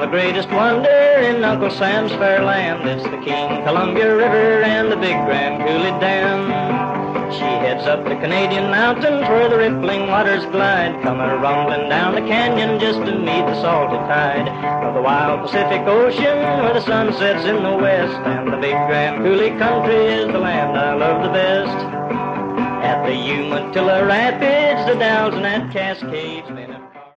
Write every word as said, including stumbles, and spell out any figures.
the greatest wonder in Uncle Sam's fair land is the King Columbia River and the Big Grand Coulee Dam. She heads up the Canadian mountains where the rippling waters glide, come a-rumbling down the canyon just to meet the salty tide of the wild Pacific Ocean where the sun sets in the west. And the Big Grand Coulee country is the land I love the best. At the Umatilla Rapids, the Dalles and at Cascades,